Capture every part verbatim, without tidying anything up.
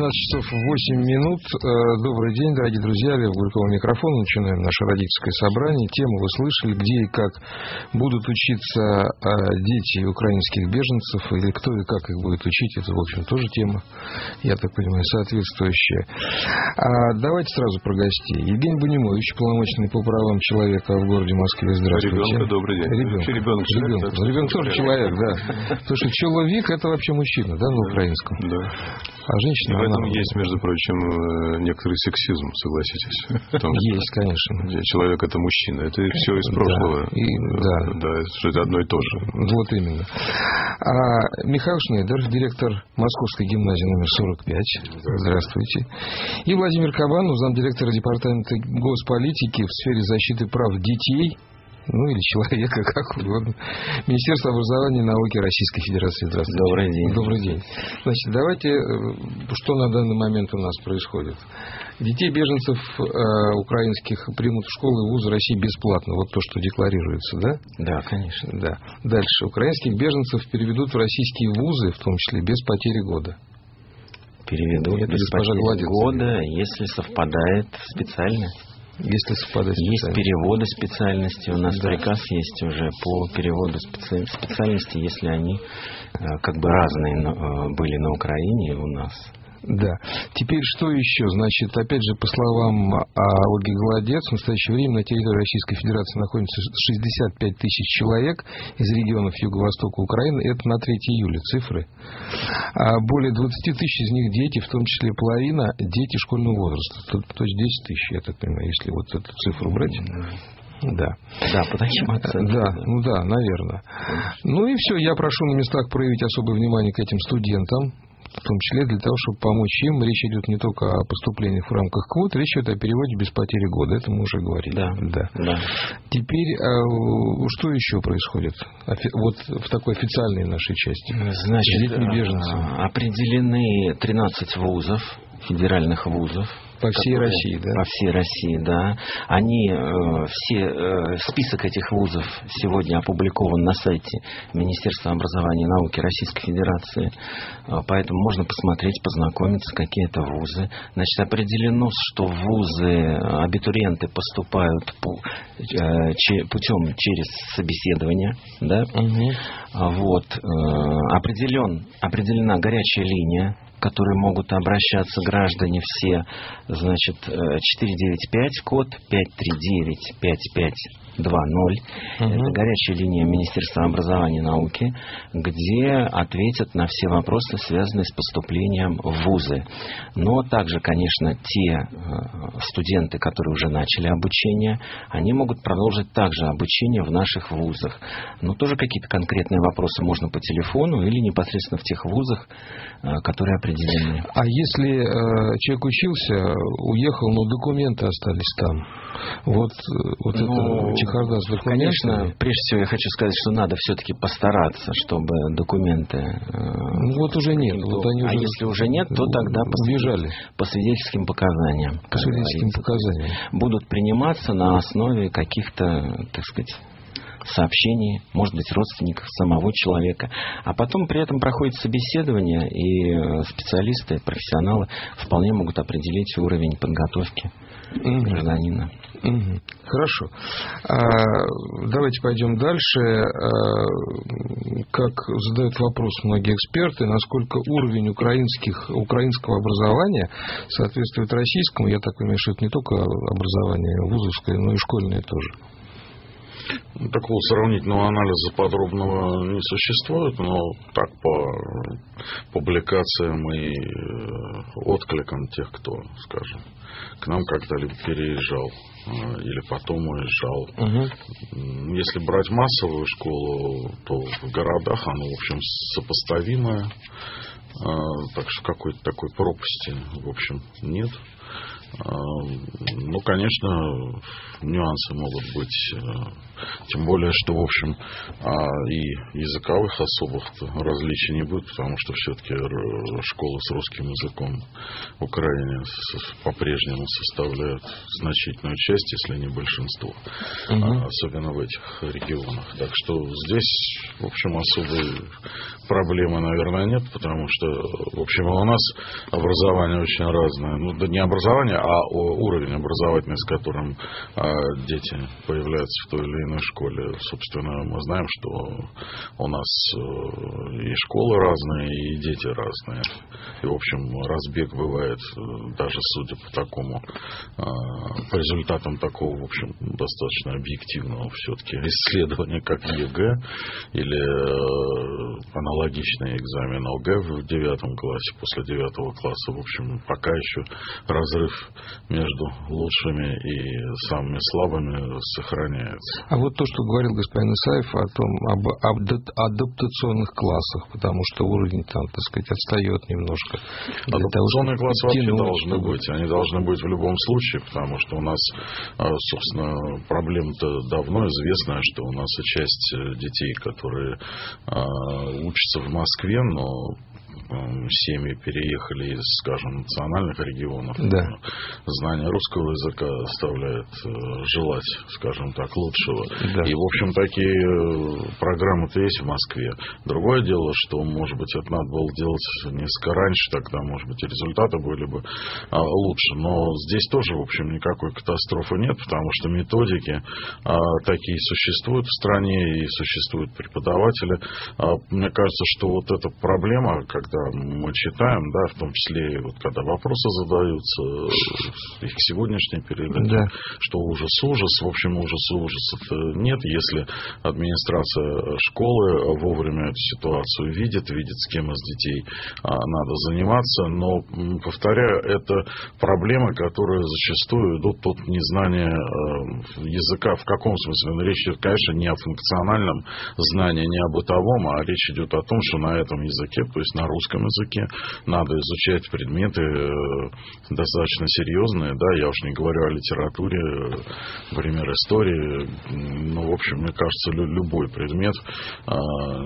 двенадцать часов восемь минут. Добрый день, дорогие друзья. Лев Гульков, микрофон. Начинаем наше родительское собрание. Тему вы слышали, где и как будут учиться дети украинских беженцев, или кто и как их будет учить. Это, в общем, тоже тема, я так понимаю, соответствующая. А давайте сразу про гостей. Евгений Бунимович, полномочный по правам человека в городе Москве. Здравствуйте. Ребенка, добрый день. Ребенок. Ребенок, ребенок. человек, ребенок тоже человек, да. Потому что человек — это вообще мужчина, да, на украинском. Да. А женщина... И в этом есть, между прочим, некоторый сексизм, согласитесь. Есть, конечно. Человек — это мужчина. Это все из прошлого. Да, и, да. Да, что это одно и то же. Вот именно. А Михаил Шнейдер, директор Московской гимназии номер сорок пять. Здравствуйте. И Владимир Кабанов, замдиректора департамента госполитики в сфере защиты прав детей, ну или человека, как угодно. Министерство образования и науки Российской Федерации. Здравствуйте. Добрый день. Добрый день. Значит, давайте, что на данный момент у нас происходит. Детей беженцев э, украинских примут в школы и вузы России бесплатно. Вот то, что декларируется, да? Да, конечно. Да. Дальше. Украинских беженцев переведут в российские вузы, в том числе без потери года. Переведут Это без потери года, если совпадает специально. Если совпадает есть переводы специальности, у нас да. приказ есть уже по переводу специ... специальности, если они как бы разные были на Украине и у нас. Да. Теперь что еще? Значит, опять же, по словам Ольги Голодец, в настоящее время на территории Российской Федерации находится шестьдесят пять тысяч человек из регионов Юго-Востока Украины. Это на третьего июля цифры. А более двадцать тысяч из них дети, в том числе половина дети школьного возраста. То, то есть десять тысяч, я так понимаю, если вот эту цифру брать. Да. Да, по таким оценкам. Да, ну да, наверное. Ну и все, я прошу на местах проявить особое внимание к этим студентам, в том числе для того, чтобы помочь им. Речь идет не только о поступлениях в рамках квот, речь идет о переводе без потери года. Это мы уже говорили. Да. Да. Да. Теперь, что еще происходит вот в такой официальной нашей части? Значит, определены тринадцать вузов, федеральных вузов. По всей которые, России, да? По всей России, да. Они, э, все, э, список этих вузов сегодня опубликован на сайте Министерства образования и науки Российской Федерации. Э, поэтому можно посмотреть, познакомиться, какие это вузы. Значит, определено, что в вузы абитуриенты поступают по, э, че, путем через собеседование, да? Угу. Вот. Э, определен, определена горячая линия, к которой могут обращаться граждане все, значит, четыре девять пять, код пять три девять пять пять два ноль. Uh-huh. Это горячая линия Министерства образования и науки, где ответят на все вопросы, связанные с поступлением в вузы. Но также, конечно, те студенты, которые уже начали обучение, они могут продолжить также обучение в наших вузах. Но тоже какие-то конкретные вопросы можно по телефону или непосредственно в тех вузах, которые определены. А если э, человек учился, уехал, но документы остались там? Вот, вот ну, это чехарда с документами. Конечно, прежде всего я хочу сказать, что надо все-таки постараться, чтобы документы... Ну вот уже нет. Вот они а уже если уже нет, то тогда убежали. По свидетельским показаниям. По свидетельским показаниям. Будут приниматься на основе каких-то, так сказать, сообщений, может быть, родственников самого человека. А потом при этом проходит собеседование, и специалисты, профессионалы вполне могут определить уровень подготовки угу. гражданина. Угу. Хорошо. А, давайте пойдем дальше. А, как задают вопрос многие эксперты, насколько уровень украинских, украинского образования соответствует российскому. Я так понимаю, что это не только образование вузовское, но и школьное тоже. Такого сравнительного анализа подробного не существует, но так по публикациям и откликам тех, кто, скажем, к нам когда-либо переезжал или потом уезжал. Угу. Если брать массовую школу, то в городах она, в общем, сопоставимая. Так что какой-то такой пропасти, в общем, нет. Ну, конечно, нюансы могут быть, тем более, что, в общем, и языковых особых различий не будет, потому что все-таки школы с русским языком в Украине по-прежнему составляют значительную часть, если не большинство, угу. особенно в этих регионах. Так что здесь, в общем, особой проблемы, наверное, нет, потому что, в общем, у нас образование очень разное. Ну, да не образование, а уровень образовательный, с которым а, дети появляются в той или иной школе. Собственно, мы знаем, что у нас и школы разные, и дети разные. И, в общем, разбег бывает, даже судя по такому, а, по результатам такого, в общем, достаточно объективного все-таки исследования, как ЕГЭ или аналогичный экзамен ОГЭ в девятом классе, после девятого класса, в общем, пока еще разрыв между лучшими и самыми слабыми сохраняется. А вот то, что говорил господин Исаев о том, об адаптационных классах, потому что уровень там, так сказать, отстает немножко. Адаптационные классы вообще должны чтобы... быть. Они должны быть в любом случае, потому что у нас, собственно, проблема-то давно известная, что у нас и часть детей, которые учатся в Москве, но семьи переехали из, скажем, национальных регионов. Да. Знание русского языка оставляет желать, скажем так, лучшего. Да. И, в общем, такие программы-то есть в Москве. Другое дело, что, может быть, это надо было делать несколько раньше, тогда, может быть, и результаты были бы а, лучше. Но здесь тоже, в общем, никакой катастрофы нет, потому что методики а, такие существуют в стране, и существуют преподаватели. А, мне кажется, что вот эта проблема, когда мы читаем, да, в том числе и вот когда вопросы задаются, их сегодняшней передаче, да. что ужас-ужас, в общем, ужас-ужас нет, если администрация школы вовремя эту ситуацию видит, видит, с кем из детей а, надо заниматься, но, повторяю, это проблемы, которые зачастую идут от незнания э, языка. В каком смысле? Ну, речь идет, конечно, не о функциональном знании, не о бытовом, а речь идет о том, что на этом языке, то есть на русском языке надо изучать предметы достаточно серьезные, да, я уж не говорю о литературе, например, истории, ну, в общем, мне кажется, любой предмет а,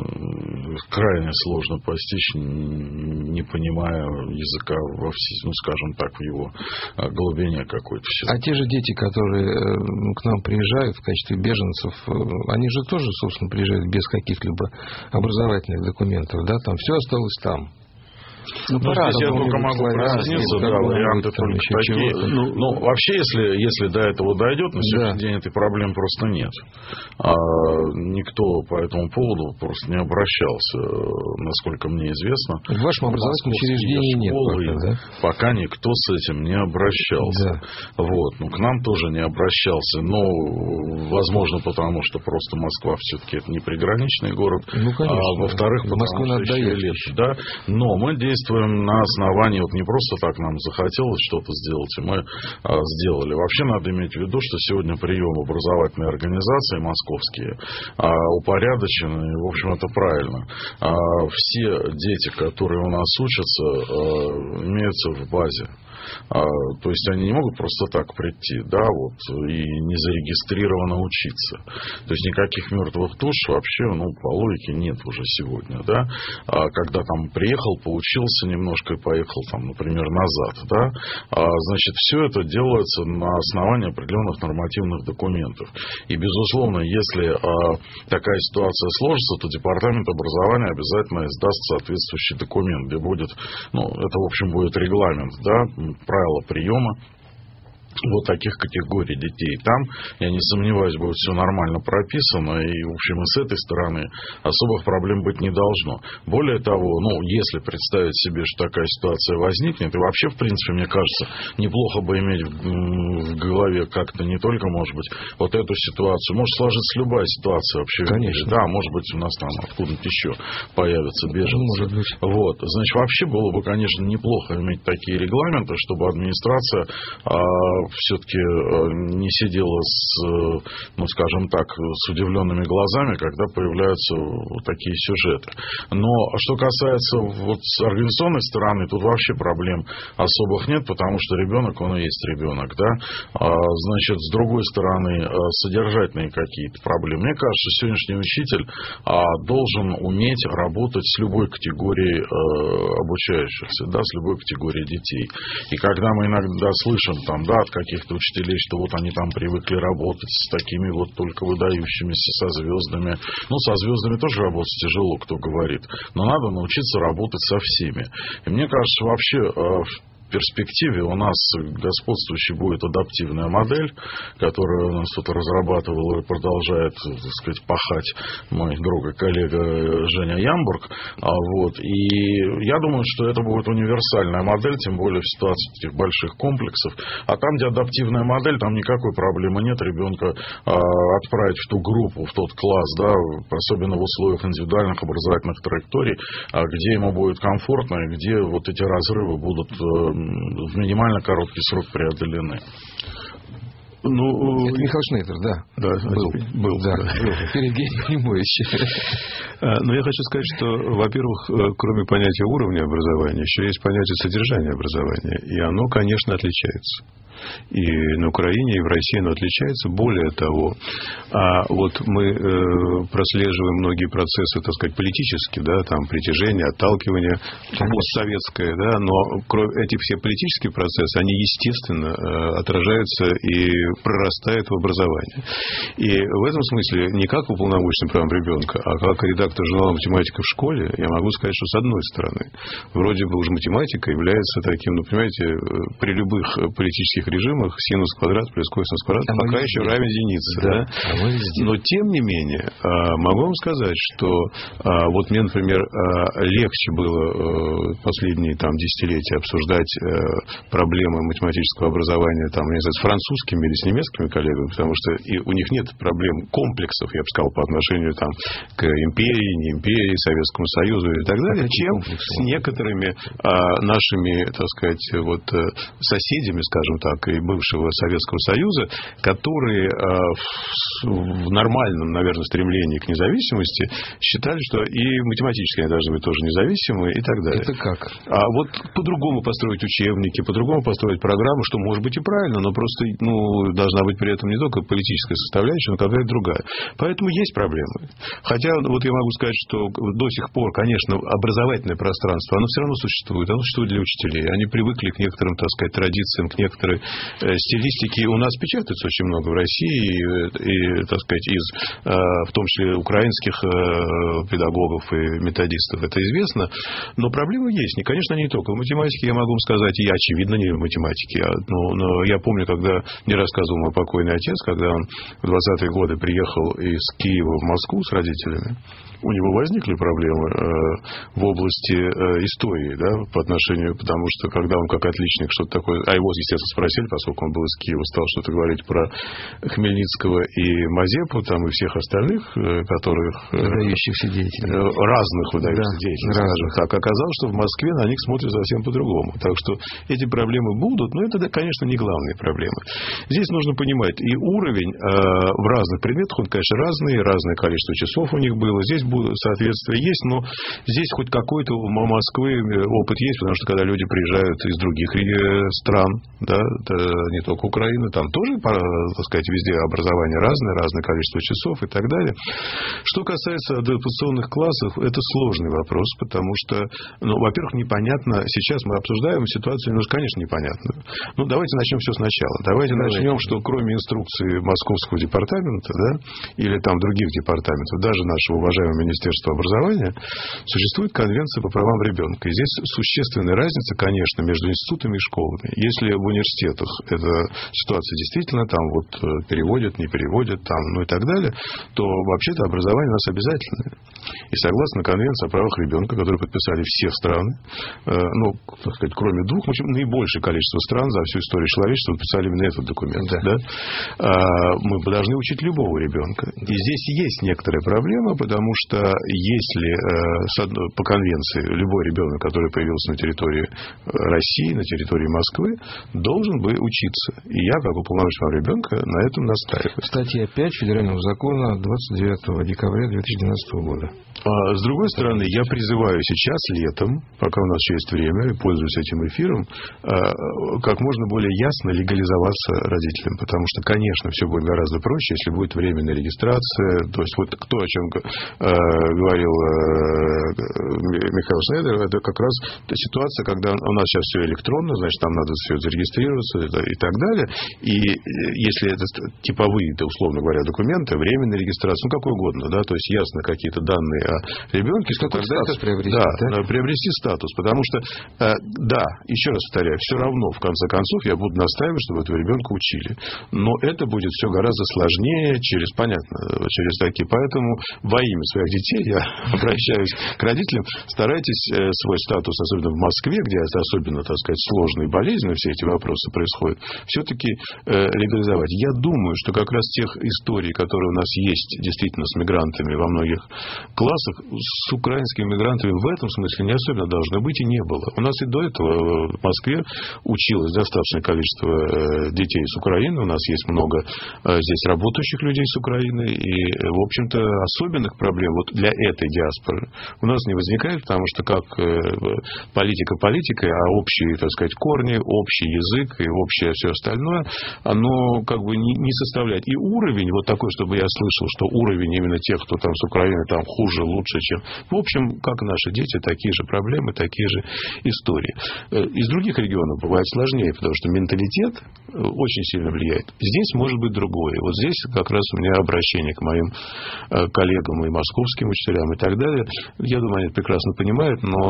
крайне сложно постичь, не понимая языка во всей, ну, скажем так, в его глубине какой-то. А те же дети, которые к нам приезжают в качестве беженцев, они же тоже, собственно, приезжают без каких-либо образовательных документов, да, там все осталось там. Ну, ну здесь я только могу присоединиться, да, варианты только такие. Ну, ну, вообще, если, если до этого дойдет, на сегодняшний да. день этой проблемы просто нет. А, никто по этому поводу просто не обращался, насколько мне известно. В вашем образовательном учреждении нет пока, да? Пока никто с этим не обращался. Да. Вот. Ну, к нам тоже не обращался, но, возможно, потому что просто Москва все-таки это не приграничный город. Ну, конечно. А во-вторых, потому что еще лето. Да? Но мы действуем на основании, вот не просто так нам захотелось что-то сделать, и мы а, сделали. Вообще надо иметь в виду, что сегодня прием образовательной организации московские а, упорядочены, и, в общем, это правильно. А, все дети, которые у нас учатся, а, имеются в базе. А, то есть они не могут просто так прийти, да, вот, и не зарегистрированно учиться. То есть никаких мертвых душ вообще, ну, по логике нет уже сегодня, да. А когда там приехал, поучился немножко и поехал там, например, назад, да, а, значит, все это делается на основании определенных нормативных документов. И, безусловно, если а, такая ситуация сложится, то департамент образования обязательно издаст соответствующий документ, где будет, ну, это, в общем, будет регламент, да, правила приема вот таких категорий детей. Там, я не сомневаюсь, будет все нормально прописано, и, в общем, и с этой стороны особых проблем быть не должно. Более того, ну, если представить себе, что такая ситуация возникнет, и вообще, в принципе, мне кажется, неплохо бы иметь в голове как-то не только, может быть, вот эту ситуацию, может сложиться любая ситуация вообще. Конечно. Да, может быть, у нас там откуда-нибудь еще появятся беженцы. Может быть. Вот. Значит, вообще было бы, конечно, неплохо иметь такие регламенты, чтобы администрация все-таки не сидела с, ну, скажем так, с удивленными глазами, когда появляются вот такие сюжеты. Но что касается вот организационной стороны, тут вообще проблем особых нет, потому что ребенок, он и есть ребенок, да. А, значит, с другой стороны, содержательные какие-то проблемы. Мне кажется, сегодняшний учитель а, должен уметь работать с любой категорией а, обучающихся, да, с любой категорией детей. И когда мы иногда слышим там, да, от каких-то учителей, что вот они там привыкли работать с такими вот только выдающимися, со звездами. Ну, со звездами тоже работать тяжело, кто говорит. Но надо научиться работать со всеми. И мне кажется, вообще в перспективе у нас господствующей будет адаптивная модель, которую у нас тут разрабатывал и продолжает, так сказать, пахать мой друг и коллега Женя Ямбург. А вот, и я думаю, что это будет универсальная модель, тем более в ситуации таких больших комплексов. А там, где адаптивная модель, там никакой проблемы нет ребенка а, отправить в ту группу, в тот класс, да, особенно в условиях индивидуальных образовательных траекторий, а, где ему будет комфортно и где вот эти разрывы будут в минимально короткий срок преодолены. Ну, это Михаил Шнейдер, да. Да, был. был да, да. был. Перед Евгением Емельевичем. Но я хочу сказать, что, во-первых, кроме понятия уровня образования, еще есть понятие содержания образования. И оно, конечно, отличается. И на Украине, и в России оно отличается. Более того, а вот мы э, прослеживаем многие процессы, так сказать, политические, да, там притяжение, отталкивание, постсоветское, да, но эти все политические процессы, они, естественно, э, отражаются и прорастают в образовании. И в этом смысле не как уполномоченный правом ребенка, а как редактор журнала «Математика» в школе, я могу сказать, что с одной стороны, вроде бы уже математика является таким, ну, понимаете, при любых политических режимах синус квадрат плюс косинус квадрат а пока еще равен единице. Да. Да? А но тем не менее, могу вам сказать, что вот мне, например, легче было последние там, десятилетия обсуждать проблемы математического образования там, не знаю, с французскими или с немецкими коллегами, потому что и у них нет проблем комплексов, я бы сказал, по отношению там, к империи, не империи, Советскому Союзу и так далее, чем с некоторыми нашими, так сказать, вот, соседями, скажем так, и бывшего Советского Союза, которые э, в, в нормальном, наверное, стремлении к независимости считали, что и математически они должны быть тоже независимы и так далее. Это как? А вот по-другому построить учебники, по-другому построить программу, что может быть и правильно, но просто ну, должна быть при этом не только политическая составляющая, но какая-то другая. Поэтому есть проблемы. Хотя вот я могу сказать, что до сих пор, конечно, образовательное пространство, оно все равно существует. Оно существует для учителей. Они привыкли к некоторым, так сказать, традициям, к некоторой стилистики. У нас печатается очень много в России, и, и так сказать, из, в том числе, украинских педагогов и методистов. Это известно. Но проблемы есть. И, конечно, не только в математике, я могу вам сказать, и очевидно, не в математике. Но, но я помню, когда мне рассказывал мой покойный отец, когда он в двадцатые годы приехал из Киева в Москву с родителями, у него возникли проблемы э, в области э, истории, да, по отношению, потому что когда он как отличник что-то такое, а его, естественно, спросили, поскольку он был из Киева, стал что-то говорить про Хмельницкого и Мазепу, там, и всех остальных, э, которых... Э, выдающихся деятелей. Э, разных выдающихся да, деятелей, скажем так. Оказалось, что в Москве на них смотрят совсем по-другому. Так что эти проблемы будут, но это, конечно, не главные проблемы. Здесь нужно понимать, и уровень э, в разных предметах, он, конечно, разный, разное количество часов у них было. Здесь соответствие есть, но здесь хоть какой-то у Москвы опыт есть, потому что когда люди приезжают из других стран, да, не только Украины, там тоже, так сказать, везде образование разное, разное количество часов и так далее. Что касается адаптационных классов, это сложный вопрос, потому что, ну, во-первых, непонятно, сейчас мы обсуждаем ситуацию, ну, конечно, непонятную. Ну, давайте начнем все сначала. Давайте, давайте начнем, что кроме инструкции Московского департамента, да, или там других департаментов, даже нашего уважаемого Министерства образования, существует Конвенция по правам ребенка. И здесь существенная разница, конечно, между институтами и школами. Если в университетах эта ситуация действительно там вот переводят, не переводят, там, ну и так далее, то вообще-то образование у нас обязательное. И согласно Конвенции о правах ребенка, которую подписали все страны, э, ну, так сказать, кроме двух, в общем, наибольшее количество стран за всю историю человечества подписали именно этот документ. Да. Да? А, мы должны учить любого ребенка. И здесь есть некоторая проблема, потому что если э, по конвенции любой ребенок, который появился на территории России, на территории Москвы, должен бы учиться. И я, как уполномоченного ребенка, на этом настаиваю. Статья пять Федерального закона двадцать девятого декабря две тысячи двенадцатого года. А с другой стороны, я призываю сейчас, летом, пока у нас еще есть время, и пользуюсь этим эфиром, как можно более ясно легализоваться родителям. Потому что, конечно, все будет гораздо проще, если будет временная регистрация. То есть, вот то, о чем говорил Михаил Шнейдер, это как раз та ситуация, когда у нас сейчас все электронно, значит, там надо все зарегистрироваться и так далее. И если это типовые, это, условно говоря, документы, временная регистрация, ну, какой угодно, да, то есть ясно какие-то данные о ребенке, что тогда статус это, приобрести, да, да? приобрести статус, потому что, да, еще раз повторяю, все равно, в конце концов, я буду настаивать, чтобы этого ребенка учили. Но это будет все гораздо сложнее, через, понятно, через такие. Поэтому во имя своих детей я обращаюсь к родителям. Старайтесь свой статус, особенно в Москве, где это особенно, так сказать, сложно и болезненно все эти вопросы происходят, все-таки легализовать. Я думаю, что как раз тех историй, которые у нас есть действительно с мигрантами во многих классах, с украинскими мигрантами в этом смысле не особенно должно быть и не было. У нас и до этого в Москве училось достаточное количество детей с Украины. У нас есть много здесь работающих людей с Украины. И, в общем-то, особенных проблем вот для этой диаспоры у нас не возникает, потому что как политика политикой, а общие, так сказать, корни, общий язык и общее все остальное, оно как бы не, не составляет. И уровень вот такой, чтобы я слышал, что уровень именно тех, кто там с Украины, там хуже, лучше, чем... В общем, как наши дети, такие же проблемы, такие же истории. Из других регионов бывает сложнее, потому что менталитет очень сильно влияет. Здесь может быть другое. Вот здесь как раз у меня обращение к моим коллегам и московским учителям и так далее. Я думаю, они это прекрасно понимают, но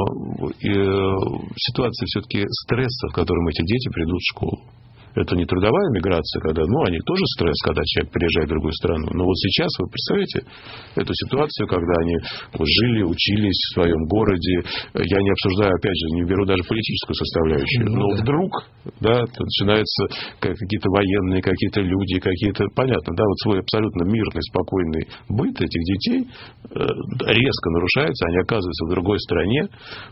ситуация все-таки стресса, в котором эти дети придут в школу. Это не трудовая миграция, когда, ну, они тоже стресс, когда человек приезжает в другую страну. Но вот сейчас, вы представляете, эту ситуацию, когда они вот жили, учились в своем городе. Я не обсуждаю, опять же, не беру даже политическую составляющую. Но вдруг, да, начинаются какие-то военные, какие-то люди, какие-то, понятно, да, вот свой абсолютно мирный, спокойный быт этих детей резко нарушается, они оказываются в другой стране,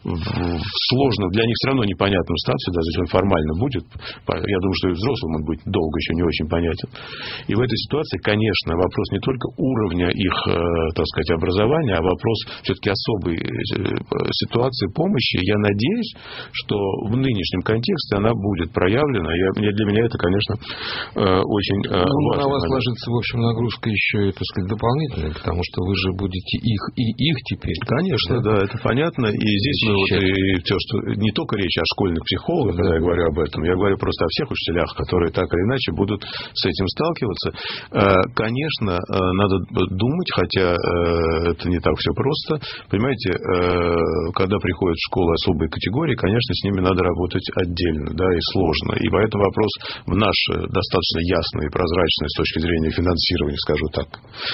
в сложном, для них все равно непонятном статусе, даже если он формально будет. Я думаю, что и взрослым он будет долго еще не очень понятен. И в этой ситуации, конечно, вопрос не только уровня их, так сказать, образования, а вопрос все-таки особой ситуации помощи. Я надеюсь, что в нынешнем контексте она будет проявлена. Я, для меня это, конечно, очень ну, важно. На вас ложится, в общем, нагрузка еще, так сказать, дополнительная, потому что вы же будете их и их теперь. Конечно, да, да, это понятно. И здесь мы вот и то, что не только речь о школьных психологах, когда я говорю об этом, я говорю просто о всех учителях, которые так или иначе будут с этим сталкиваться. Конечно, надо думать, хотя это не так все просто. Понимаете, когда приходят в школу особые категории, конечно, с ними надо работать отдельно, да, и сложно. И поэтому вопрос в наше достаточно ясное и прозрачное с точки зрения финансирования, скажу так,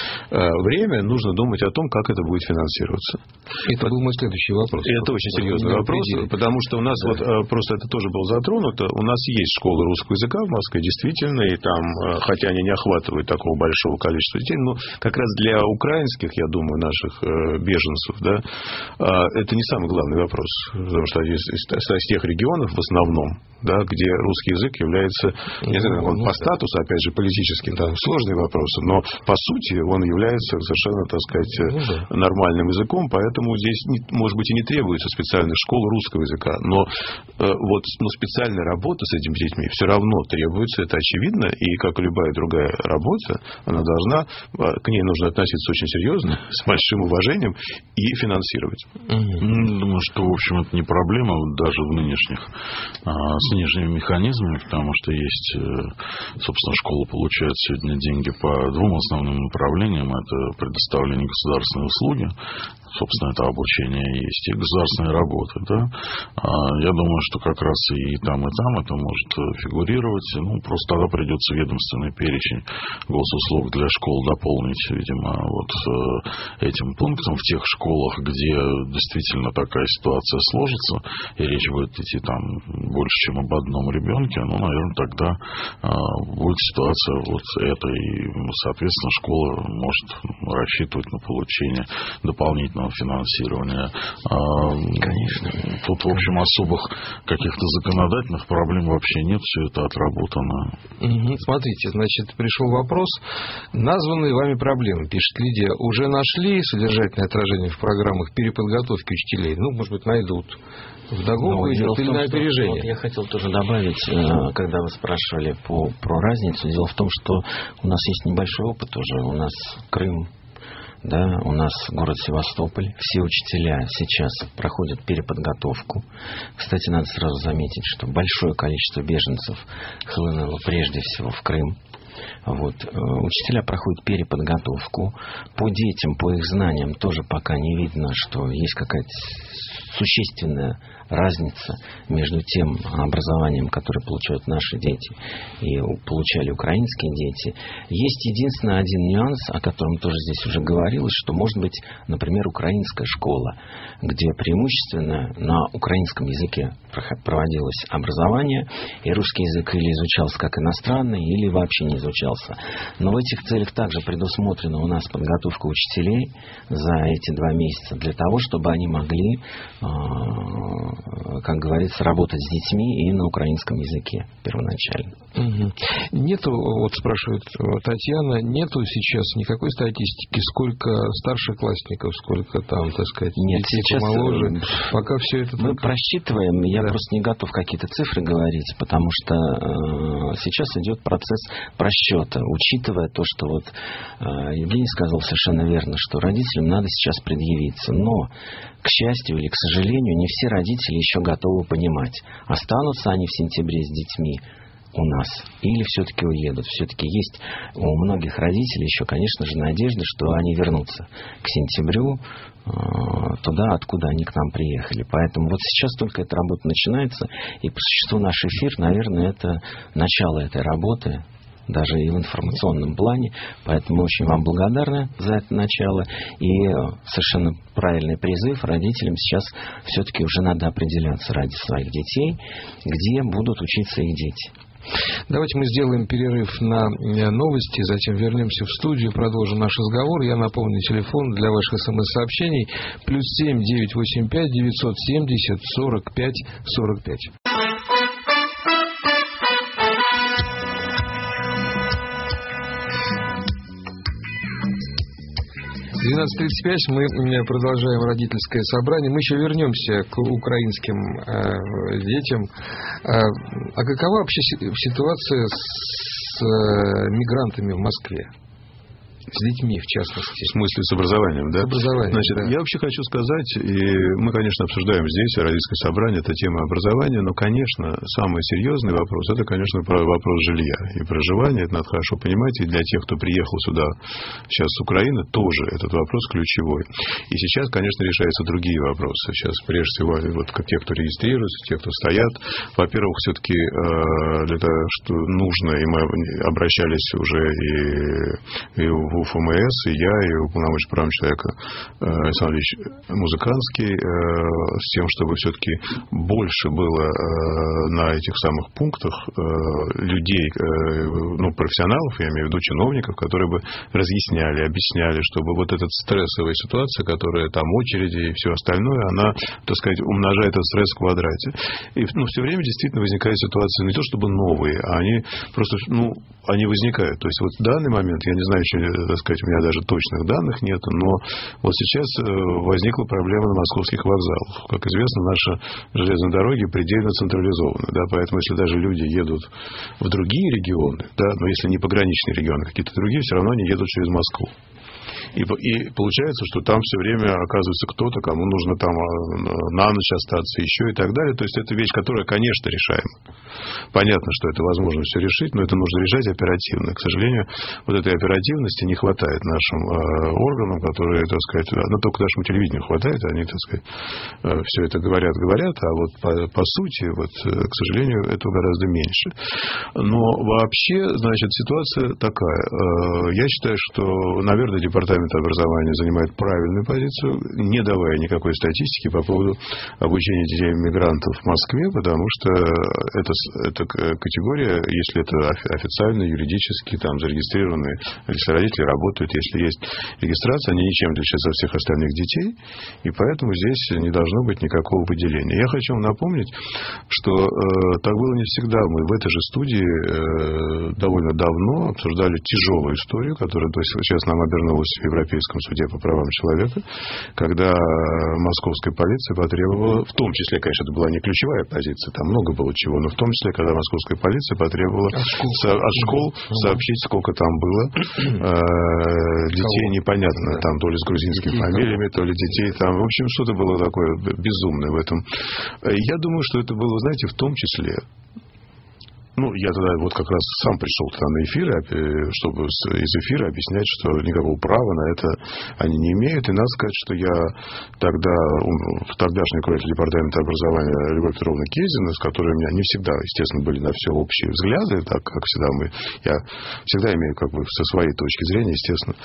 время нужно думать о том, как это будет финансироваться. Это был мой следующий вопрос. Это очень серьезный вопрос, потому что у нас, да. вот просто это тоже было затронуто, у нас есть школы русского языка в Москве, действительно, и там, хотя они не охватывают такого большого количества детей, но как раз для украинских, я думаю, наших беженцев, да, это не самый главный вопрос, потому что из, из тех регионов в основном, да, где русский язык является, не знаю, он по статусу, опять же, политически, да, сложные вопросы, но по сути он является совершенно, так сказать, нормальным языком, поэтому здесь, может быть, и не требуется специальная школа русского языка, но вот ну, специальная работа с этими детьми все равно требуется, это очевидно, и как любая другая работа, она должна, к ней нужно относиться очень серьезно, с большим уважением и финансировать. Думаю, что, в общем, это не проблема даже в нынешних, с нынешними механизмами, потому что есть, собственно, школа получает сегодня деньги по двум основным направлениям. Это предоставление государственной услуги, собственно, это обучение есть, и государственные работы, да. Я думаю, что как раз и там, и там это может фигурировать. Ну, просто тогда придется ведомственный перечень госуслуг для школ дополнить, видимо, вот этим пунктом в тех школах, где действительно такая ситуация сложится, и речь будет идти там больше, чем об одном ребенке, ну, наверное, тогда будет ситуация вот эта, и, соответственно, школа может рассчитывать на получение дополнительного государственного финансирования. Конечно. Тут, в общем, особых каких-то законодательных проблем вообще нет, все это отработано. Угу. Смотрите, значит, пришел вопрос. Названные вами проблемы, пишет Лидия, уже нашли содержательное отражение в программах переподготовки учителей? Ну, может быть, найдут. Вдогонку идет или на опережение? Вот я хотел тоже добавить, когда вы спрашивали по, про разницу, дело в том, что у нас есть небольшой опыт уже. У нас Крым, да, у нас город Севастополь. Все учителя сейчас проходят переподготовку. Кстати, надо сразу заметить, что большое количество беженцев хлынуло прежде всего в Крым. Вот. Учителя проходят переподготовку. По детям, по их знаниям тоже пока не видно, что есть какая-то существенная разница между тем образованием, которое получают наши дети, и получали украинские дети. Есть единственный один нюанс, о котором тоже здесь уже говорилось, что может быть, например, украинская школа, где преимущественно на украинском языке проводилось образование, и русский язык или изучался как иностранный, или вообще не изучался. Но в этих целях также предусмотрена у нас подготовка учителей за эти два месяца для того, чтобы они могли, как говорится, работать с детьми и на украинском языке первоначально. Угу. Нету, вот спрашивает Татьяна, нету сейчас никакой статистики, сколько старшеклассников, сколько там, так сказать, Нет, детей сейчас помоложе, пока все это мы только... просчитываем, я да. просто не готов какие-то цифры говорить, потому что э, сейчас идет процесс просчета, учитывая то, что вот э, Евгений сказал совершенно верно, что родителям надо сейчас предъявиться, но, к счастью или к сожалению, не все родители еще готовы понимать, останутся они в сентябре с детьми у нас или все-таки уедут. Все-таки есть у многих родителей еще, конечно же, надежда, что они вернутся к сентябрю э, туда, откуда они к нам приехали. Поэтому вот сейчас только эта работа начинается, и по существу наш эфир, наверное, это начало этой работы, даже и в информационном плане. Поэтому мы очень вам благодарны за это начало. И совершенно правильный призыв родителям сейчас все-таки уже надо определяться ради своих детей, где будут учиться их дети. Давайте мы сделаем перерыв на новости, затем вернемся в студию, продолжим наш разговор. Я напомню, телефон для ваших смс-сообщений плюс семь девятьсот восемьдесят пять девятьсот семьдесят сорок пять сорок пять. двенадцать тридцать пять, мы продолжаем родительское собрание. Мы еще вернемся к украинским э, детям. Э, а какова вообще ситуация с э, мигрантами в Москве? С детьми, в частности. В смысле, с образованием, да? С образованием, Значит, да. Я вообще хочу сказать, и мы, конечно, обсуждаем здесь, родительское собрание, это тема образования, но, конечно, самый серьезный вопрос, это, конечно, вопрос жилья и проживания, это надо хорошо понимать, и для тех, кто приехал сюда сейчас с Украины, тоже этот вопрос ключевой. И сейчас, конечно, решаются другие вопросы. Сейчас, прежде всего, вот как те, кто регистрируется, те, кто стоят. Во-первых, все-таки для того, что нужно, и мы обращались уже и, и в У ФМС, и я, и уполномоченный прав человека Александр Ильич Музыканский, с тем, чтобы все-таки больше было на этих самых пунктах людей, ну, профессионалов, я имею в виду чиновников, которые бы разъясняли, объясняли, чтобы вот эта стрессовая ситуация, которая там очереди и все остальное, она, так сказать, умножает этот стресс в квадрате. И, ну, все время действительно возникают ситуации не то чтобы новые, а они просто, ну, они возникают. То есть вот в данный момент, я не знаю, еще, так сказать, у меня даже точных данных нет, но вот сейчас возникла проблема на московских вокзалах. Как известно, наши железные дороги предельно централизованы, да, поэтому если даже люди едут в другие регионы, да, но если не пограничные регионы, какие-то другие, все равно они едут через Москву. И, и получается, что там все время оказывается кто-то, кому нужно там на ночь остаться, еще и так далее. То есть это вещь, которая, конечно, решаема. Понятно, что это возможно все решить, но это нужно решать оперативно. К сожалению, вот этой оперативности не хватает нашим э, органам, которые, так сказать, ну, только нашему телевидению хватает, они, так сказать, э, все это говорят, говорят, а вот по, по сути, вот, э, к сожалению, этого гораздо меньше. Но вообще, значит, ситуация такая. Э, я считаю, что, наверное, департамент Департамент образования занимает правильную позицию, не давая никакой статистики по поводу обучения детей-мигрантов в Москве, потому что это, это категория, если это официально, юридически, там, зарегистрированные, если родители работают, если есть регистрация, они ничем не отличаются от всех остальных детей, и поэтому здесь не должно быть никакого выделения. Я хочу вам напомнить, что э, так было не всегда. Мы в этой же студии э, довольно давно обсуждали тяжелую историю, которая сейчас нам обернулась в Европейском суде по правам человека, когда московская полиция потребовала, в том числе, конечно, это была не ключевая позиция, там много было чего, но в том числе, когда московская полиция потребовала от школ, со, от школ сообщить, сколько там было э, детей непонятно, там то ли с грузинскими фамилиями, то ли детей там, в общем, что-то было такое безумное в этом. Я думаю, что это было, знаете, в том числе. Ну, я тогда вот как раз сам пришел туда на эфир, чтобы из эфира объяснять, что никакого права на это они не имеют. И надо сказать, что я тогда, тогдашний руководитель департамента образования Любовь Петровна Кезина, с которой у меня не всегда, естественно, были на все общие взгляды, так как всегда мы, я всегда имею как бы со своей точки зрения, естественно,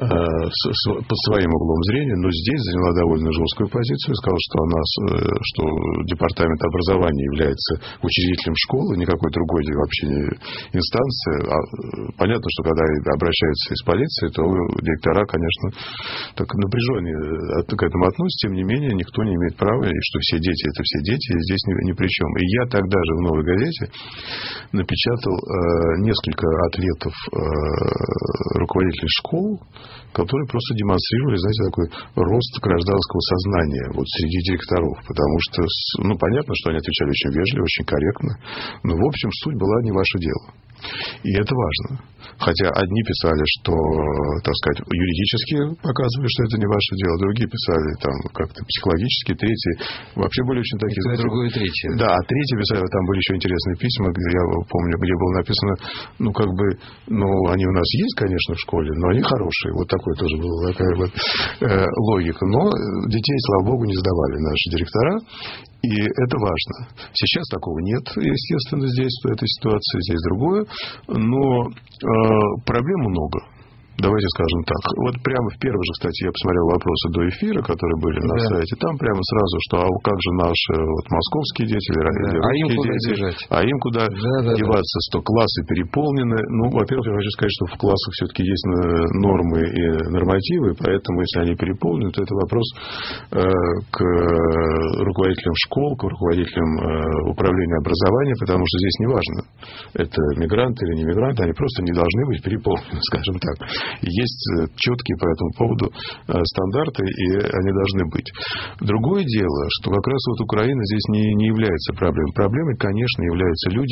под своим углом зрения, но здесь заняла довольно жесткую позицию, сказала, что она, что департамент образования является учредителем школы, никакой другой вообще не инстанция. А понятно, что когда обращаются из полиции, то директора, конечно, так напряженнее к этому относятся. Тем не менее, никто не имеет права, и что все дети – это все дети, и здесь ни, ни при чем. И я тогда же в «Новой газете» напечатал э, несколько ответов э, руководителей школ, которые просто демонстрировали, знаете, такой рост гражданского сознания вот среди директоров. Потому что, ну, понятно, что они отвечали очень вежливо, очень корректно, но, в общем, суть была не ваше дело. И это важно. Хотя одни писали, что, так сказать, юридически показывали, что это не ваше дело, другие писали там как-то психологически, третьи вообще были очень такие... Это другое третье. Да, а третьи писали, там были еще интересные письма, где я помню, где было написано, ну, как бы, ну, они у нас есть, конечно, в школе, но они хорошие. Вот такое тоже была такая вот э, логика. Но детей, слава богу, не сдавали наши директора. И это важно. Сейчас такого нет, естественно, здесь, в этой ситуации, здесь другое. Но э, проблем много. Давайте скажем так. Вот прямо в первой же, кстати, я посмотрел вопросы до эфира, которые были на да. сайте. Там прямо сразу, что а как же наши вот, московские дети, или да. а им куда дети, бежать? А им куда да, деваться, да, что классы переполнены. Ну, во-первых, я хочу сказать, что в классах все-таки есть нормы и нормативы, поэтому, если они переполнены, то это вопрос э, к руководителям школ, к руководителям э, управления образования, потому что здесь не важно, это мигранты или не мигранты, они просто не должны быть переполнены, скажем так. Есть четкие по этому поводу стандарты, и они должны быть. Другое дело, что как раз вот Украина здесь не, не является проблемой. Проблемой, конечно, являются люди,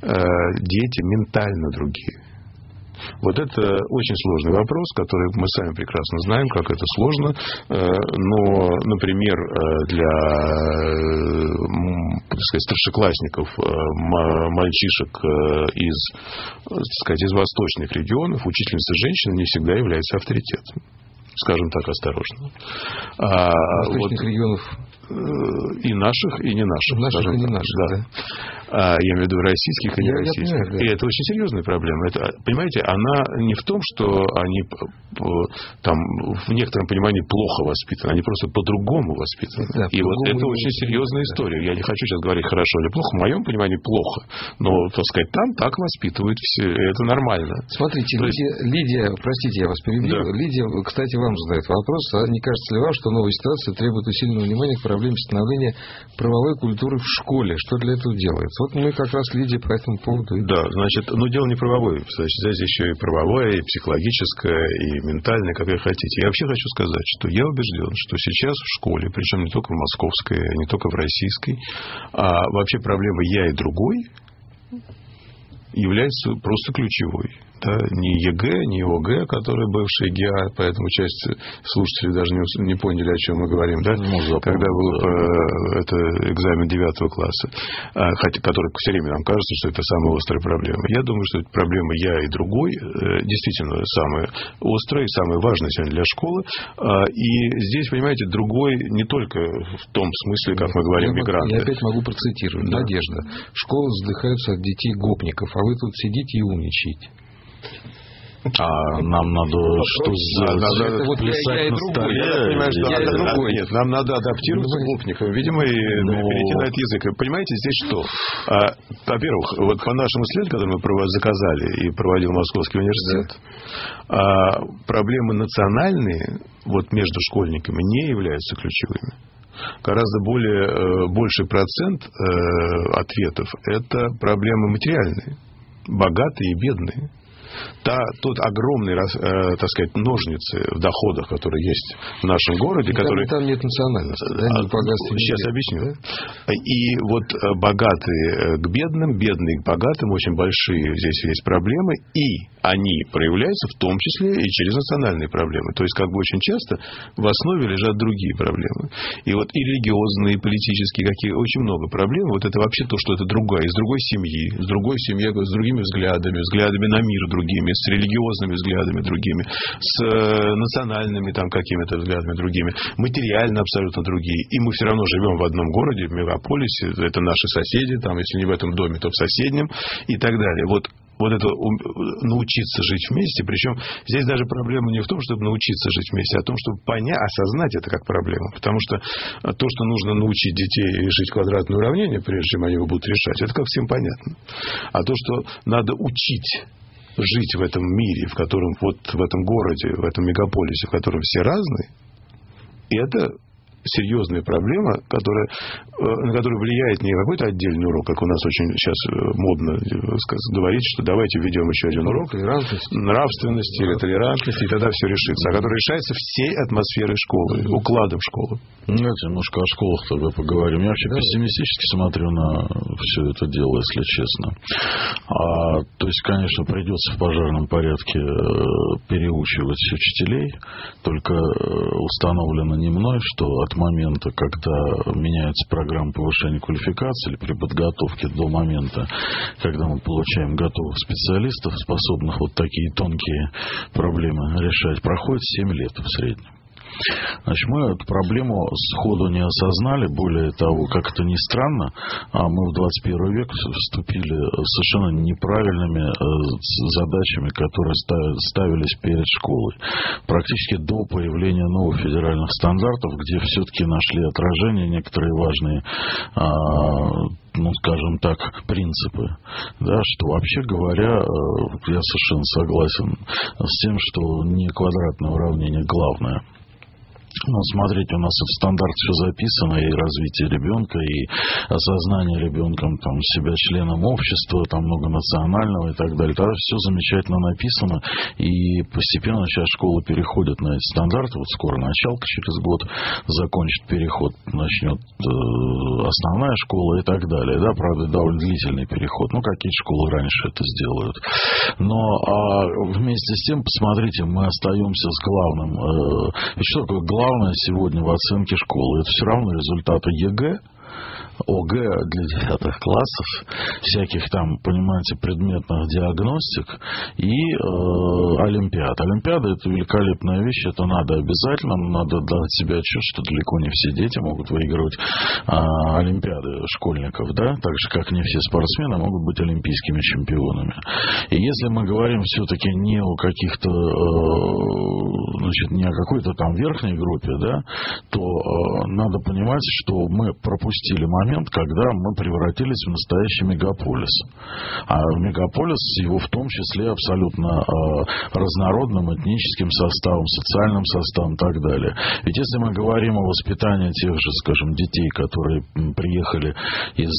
дети ментально другие. Вот это очень сложный вопрос, который мы сами прекрасно знаем, как это сложно. Но, например, для, так сказать, старшеклассников, мальчишек из, так сказать, из восточных регионов, учительница женщина не всегда является авторитетом. Скажем так, осторожно. А восточных вот, регионов и наших, и не наших. Наших и не наших, да. да. А, я имею в виду российских и не я, российских. Я понимаю, да. И это очень серьезная проблема. Это, понимаете, она не в том, что они там в некотором понимании плохо воспитаны, они просто по-другому воспитаны. Да, и вот это очень серьезная да. история. Я не хочу сейчас говорить хорошо или плохо, в моем понимании плохо. Но, так сказать, там так воспитывают все, и это нормально. Смотрите, То Лидия, есть... Лидия, простите, я вас перебью. Да. Лидия, кстати, вам задает вопрос, а не кажется ли вам, что новая ситуация требует усиленного внимания к проблеме становления правовой культуры в школе? Что для этого делается? Вот мы как раз, Лидия, по этому поводу... Да, значит, ну, дело не правовое. Значит, здесь еще и правовое, и психологическое, и ментальное, как вы хотите. Я вообще хочу сказать, что я убежден, что сейчас в школе, причем не только в московской, не только в российской, а вообще проблема «я и другой» является просто ключевой. Да, не ЕГЭ, не ОГЭ, которые бывшие ГИА, поэтому часть слушателей даже не, не поняли, о чем мы говорим, да? Ну, когда был э, это экзамен девятого класса, э, хотя, который все время нам кажется, что это самая острая проблема. Я думаю, что эта проблема «я» и «другой» э, действительно самая острая и самая важная сегодня для школы. Э, и здесь, понимаете, «другой» не только в том смысле, как мы говорим, я мигранты. Я опять могу процитировать. Да. Надежда. Школы задыхаются от детей гопников, а вы тут сидите и умничаете. А нам надо что сделать? Плясать на столе? Нет, нам надо адаптироваться к гопникам. Видимо, и перейти на этот язык. Понимаете, здесь что? Во-первых, вот по нашему исследованию, которое мы заказали и проводил Московский университет, проблемы национальные вот между школьниками не являются ключевыми. Гораздо более, больший процент ответов – это проблемы материальные, богатые и бедные. Та, тот огромный, э, так сказать, ножницы в доходах, которые есть в нашем городе, там, которые... Там нет национальности, да? А, сейчас нет. Объясню. Да? И вот богатые к бедным, бедные к богатым, очень большие здесь есть проблемы, и они проявляются в том числе и через национальные проблемы. То есть, как бы очень часто в основе лежат другие проблемы. И вот и религиозные, и политические, какие, очень много проблем. Вот это вообще то, что это другая, из другой семьи, с другой семьей, с другими взглядами, взглядами на мир другими, с религиозными взглядами другими, с национальными там какими-то взглядами другими, материально абсолютно другие. И мы все равно живем в одном городе, в мегаполисе, это наши соседи, там, если не в этом доме, то в соседнем и так далее. Вот Вот это научиться жить вместе. Причем здесь даже проблема не в том, чтобы научиться жить вместе, а в том, чтобы понять, осознать это как проблему. Потому что то, что нужно научить детей жить в квадратное уравнение, прежде чем они его будут решать, это как всем понятно. А то, что надо учить жить в этом мире, в котором, вот в этом городе, в этом мегаполисе, в котором все разные, и это серьезная проблема, которая, на которую влияет не какой-то отдельный урок, как у нас очень сейчас модно говорить, что давайте введем еще один урок толерантности, нравственности или толерантности, и тогда все решится. А который решается всей атмосферой школы, укладом школы. Давайте немножко о школах тогда поговорим. Я вообще да. пессимистически смотрю на все это дело, если честно. А, то есть, конечно, придется в пожарном порядке переучивать учителей, только установлено не мной, что от момента, когда меняется программа повышения квалификации или при подготовке до момента, когда мы получаем готовых специалистов, способных вот такие тонкие проблемы решать, проходит семь лет в среднем. Значит, мы эту проблему сходу не осознали. Более того, как это ни странно, мы в двадцать первый век вступили совершенно неправильными задачами, которые ставились перед школой. Практически до появления новых федеральных стандартов, где все-таки нашли отражение некоторые важные, ну, скажем так, принципы. Да, что, вообще говоря, я совершенно согласен с тем, что не квадратное уравнение главное. Ну, смотрите, у нас в стандарт все записано, и развитие ребенка, и осознание ребенком там, себя членом общества, там много национального и так далее. Тогда все замечательно написано, и постепенно сейчас школа переходит на эти стандарты. Вот скоро началка, через год закончит переход, начнет э, основная школа и так далее. Да, правда, довольно длительный переход. Ну, какие школы раньше это сделают. Но а вместе с тем, посмотрите, мы остаемся с главным. Э, что такое главное? Главное сегодня в оценке школы — это все равно результаты ЕГЭ, ОГЭ для девятых классов, всяких там, понимаете, предметных диагностик и э, Олимпиад. Олимпиада — это великолепная вещь, это надо обязательно, надо дать себе отчет, что далеко не все дети могут выигрывать э, Олимпиады школьников, да, так же, как не все спортсмены могут быть олимпийскими чемпионами. И если мы говорим все-таки не о каких-то, э, значит, не о какой-то там верхней группе, да, то э, надо понимать, что мы пропустили момент, когда мы превратились в настоящий мегаполис. А мегаполис его в том числе абсолютно э, разнородным этническим составом, социальным составом и так далее. Ведь если мы говорим о воспитании тех же, скажем, детей, которые приехали из,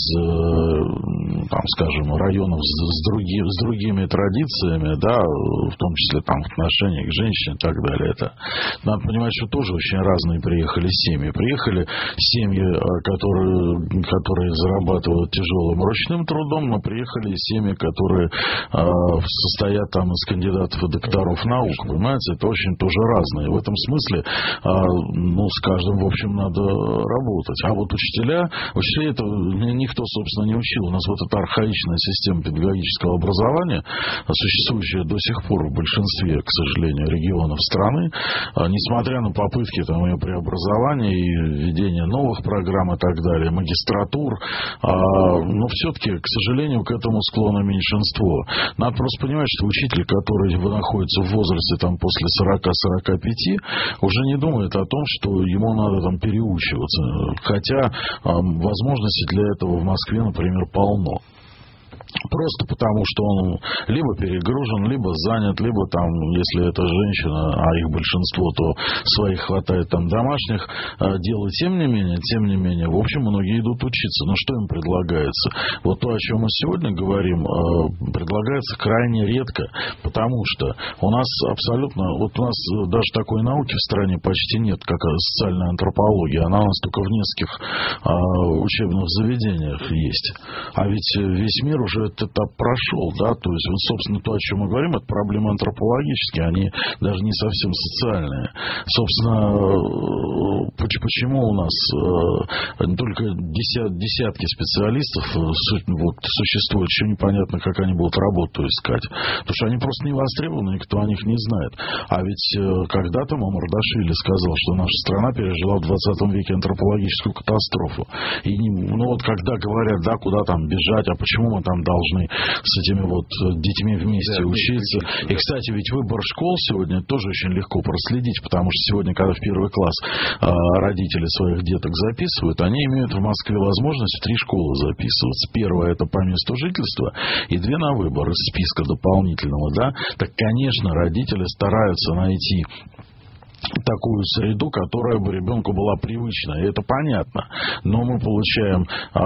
э, там, скажем, районов с, с, други, с другими традициями, да, в том числе там, в отношении к женщине и так далее, это надо понимать, что тоже очень разные приехали семьи. Приехали семьи, которые которые зарабатывают тяжелым ручным трудом, но приехали из семьи, которые э, состоят там из кандидатов и докторов наук, понимаете, это очень тоже разные. В этом смысле, э, ну, с каждым, в общем, надо работать. А вот учителя, учителей это никто, собственно, не учил. У нас вот эта архаичная система педагогического образования, существующая до сих пор в большинстве, к сожалению, регионов страны, э, несмотря на попытки там ее преобразования и введения новых программ и так далее, магистрации, магистратур, но все-таки, к сожалению, к этому склонно меньшинство. Надо просто понимать, что учитель, который находится в возрасте там, после сорока-сорока пяти, уже не думает о том, что ему надо там переучиваться. Хотя возможностей для этого в Москве, например, полно. Просто потому, что он либо перегружен, либо занят, либо там, если это женщина, а их большинство, то своих хватает там домашних дел. И тем не менее, тем не менее, в общем, многие идут учиться. Но что им предлагается? Вот то, о чем мы сегодня говорим, предлагается крайне редко, потому что у нас абсолютно, вот у нас даже такой науки в стране почти нет, как социальная антропология. Она у нас только в нескольких учебных заведениях есть. А ведь весь мир уже этот этап прошел, да, то есть, вот, собственно, то, о чем мы говорим, это проблемы антропологические, они даже не совсем социальные. Собственно, почему у нас только десятки специалистов вот, существует, еще непонятно, как они будут работу искать, потому что они просто не востребованы, никто о них не знает. А ведь когда-то Мамардашвили сказал, что наша страна пережила в двадцатом веке антропологическую катастрофу. И, ну, вот когда говорят, да, куда там бежать, а почему мы там должны с этими вот детьми вместе да, учиться. И, кстати, ведь выбор школ сегодня тоже очень легко проследить, потому что сегодня, когда в первый класс э, родители своих деток записывают, они имеют в Москве возможность в три школы записываться. Первая — это по месту жительства, и две на выбор из списка дополнительного, да. Так, конечно, родители стараются найти такую среду, которая бы ребенку была привычна. И это понятно. Но мы получаем,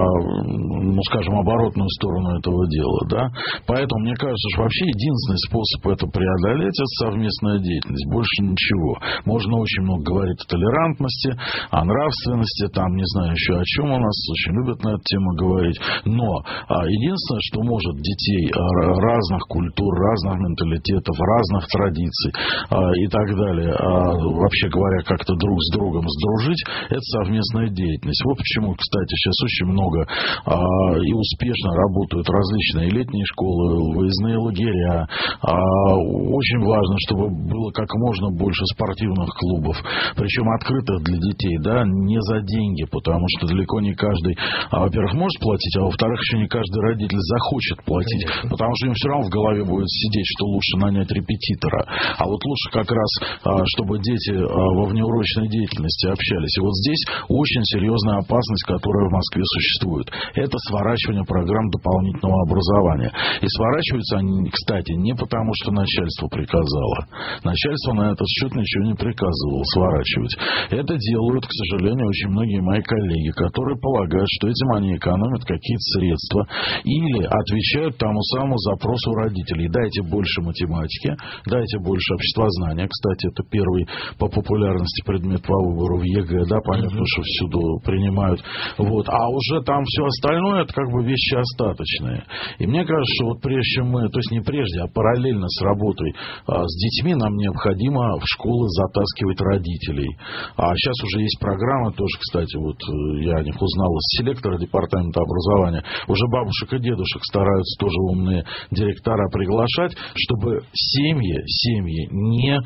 ну, скажем, оборотную сторону этого дела. Да? Поэтому, мне кажется, что вообще единственный способ это преодолеть — это совместная деятельность. Больше ничего. Можно очень много говорить о толерантности, о нравственности, там, не знаю еще о чем у нас, очень любят на эту тему говорить. Но единственное, что может детей разных культур, разных менталитетов, разных традиций и так далее, вообще говоря, как-то друг с другом сдружить, это совместная деятельность. Вот почему, кстати, сейчас очень много а, и успешно работают различные летние школы, выездные лагеря. А, очень важно, чтобы было как можно больше спортивных клубов, причем открытых для детей, да, не за деньги, потому что далеко не каждый, а, во-первых, может платить, а во-вторых, еще не каждый родитель захочет платить, конечно, потому что им все равно в голове будет сидеть, что лучше нанять репетитора. А вот лучше как раз, а, чтобы дети во внеурочной деятельности общались. И вот здесь очень серьезная опасность, которая в Москве существует. Это сворачивание программ дополнительного образования. И сворачиваются они, кстати, не потому, что начальство приказало. Начальство на этот счет ничего не приказывало сворачивать. Это делают, к сожалению, очень многие мои коллеги, которые полагают, что этим они экономят какие-то средства или отвечают тому самому запросу родителей. Дайте больше математики, дайте больше обществознания. Кстати, это первый по популярности предмет по выбору в ЕГЭ, да, понятно, mm-hmm. что всюду принимают. Вот. А уже там все остальное, это как бы вещи остаточные. И мне кажется, что вот прежде чем мы, то есть не прежде, а параллельно с работой а, с детьми, нам необходимо в школы затаскивать родителей. А сейчас уже есть программа, тоже, кстати, вот я о них узнал из селектора департамента образования. Уже бабушек и дедушек стараются тоже умные директора приглашать, чтобы семьи, семьи не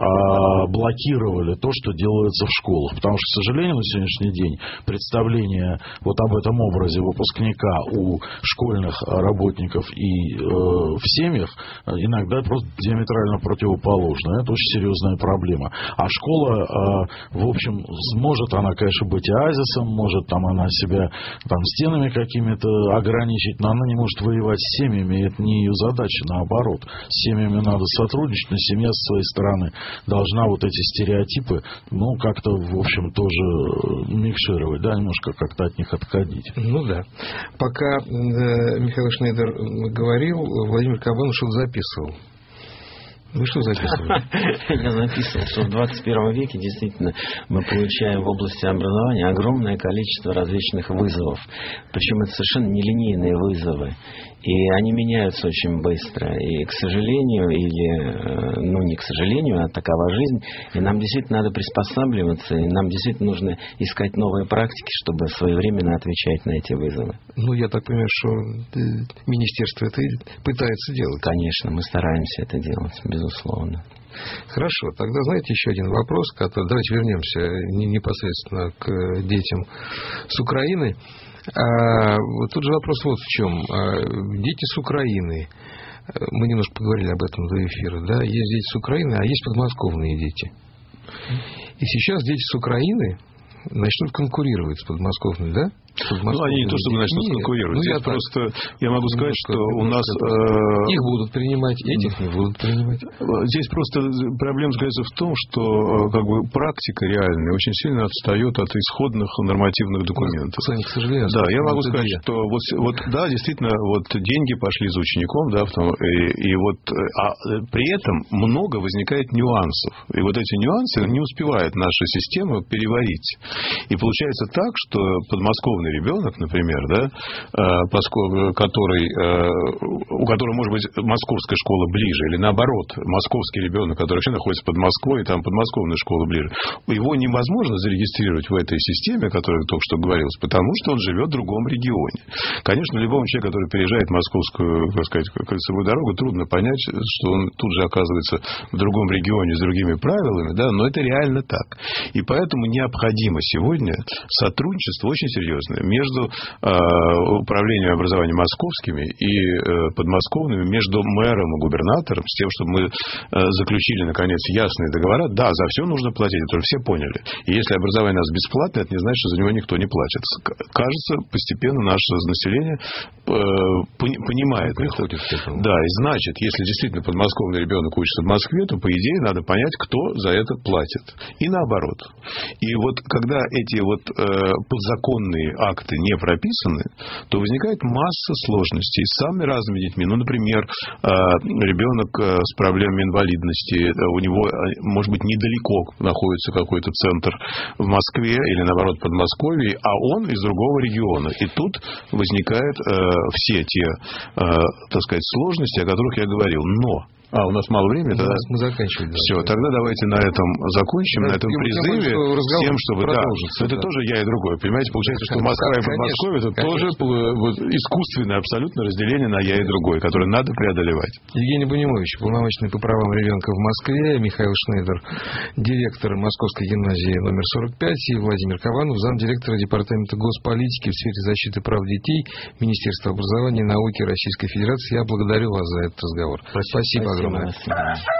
а, блокировали то, что делается в школах. Потому что, к сожалению, на сегодняшний день представление вот об этом образе выпускника у школьных работников и э, в семьях иногда просто диаметрально противоположно. Это очень серьезная проблема. А школа, э, в общем, может она, конечно, быть оазисом, может там она себя там стенами какими-то ограничить, но она не может воевать с семьями, и это не ее задача, наоборот. С семьями надо сотрудничать, но семья с своей стороны должна вот эти стереотипы, ну, как-то, в общем, тоже микшировать, да, немножко как-то от них отходить. Ну, да. Пока э, Михаил Шнейдер говорил, Владимир Кабанов что-то записывал. Вы что записывали? Я записывал, что в двадцать первом веке действительно мы получаем в области образования огромное количество различных вызовов. Причем это совершенно нелинейные вызовы. И они меняются очень быстро. И, к сожалению, или, ну, не к сожалению, а такова жизнь. И нам действительно надо приспосабливаться, и нам действительно нужно искать новые практики, чтобы своевременно отвечать на эти вызовы. Ну, я так понимаю, что министерство это пытается делать. Конечно, мы стараемся это делать, безусловно. Хорошо, тогда, знаете, еще один вопрос, который... Давайте вернемся непосредственно к детям с Украины. А, тут же вопрос вот в чем. Дети с Украины. Мы немножко поговорили об этом до эфира. Да? Есть дети с Украины, а есть подмосковные дети. И сейчас дети с Украины начнут конкурировать с подмосковными, да? Ну, они не то, чтобы начнут конкурировать. Ну, я просто, я могу сказать, что у нас... Э... Их будут принимать, этих не будут принимать. Здесь просто проблема заключается в том, что как бы практика реальная очень сильно отстает от исходных нормативных документов. К сожалению. Да, я могу сказать, где? что вот, вот, да, действительно, вот деньги пошли за учеником, да, и, и вот, а при этом много возникает нюансов. И вот эти нюансы не успевает наша система переварить. И получается так, что подмосковный ребенок, например, да, поскольку, который, у которого, может быть, московская школа ближе, или наоборот, московский ребенок, который вообще находится под Москвой, и там подмосковная школа ближе, его невозможно зарегистрировать в этой системе, о которой только что говорилось, потому что он живет в другом регионе. Конечно, любому человеку, который переезжает в московскую, так сказать, кольцевую дорогу, трудно понять, что он тут же оказывается в другом регионе с другими правилами, да, но это реально так. И поэтому необходимо сегодня сотрудничество очень серьезное между э, управлением образования московскими и э, подмосковными, между мэром и губернатором, с тем, чтобы мы э, заключили, наконец, ясные договора. Да, за все нужно платить, это уже все поняли. И если образование у нас бесплатное, это не значит, что за него никто не платит. Кажется, постепенно наше население э, понимает это. Да, и значит, если действительно подмосковный ребенок учится в Москве, то, по идее, надо понять, кто за это платит. И наоборот. И вот когда эти вот э, подзаконные акты не прописаны, то возникает масса сложностей с самыми разными детьми. Ну, например, ребенок с проблемами инвалидности, у него, может быть, недалеко находится какой-то центр в Москве или, наоборот, в Подмосковье, а он из другого региона. И тут возникают все те, так сказать, сложности, о которых я говорил. Но... А, у нас мало времени, тогда... Мы заканчиваем. Все, да. Тогда давайте на этом закончим, да, на этом призыве, с тем, чтобы... Да, это да. тоже я и другой. Понимаете, получается, что Москва и Подмосковье это конечно. тоже вот, искусственное абсолютно разделение на я и другой, которое надо преодолевать. Евгений Бунимович, полномочный по правам ребенка в Москве, Михаил Шнейдер, директор Московской гимназии номер сорок пять, и Владимир Кованов, замдиректора Департамента госполитики в сфере защиты прав детей Министерства образования и науки Российской Федерации. Я благодарю вас за этот разговор. Спасибо. Спасибо. Спасибо.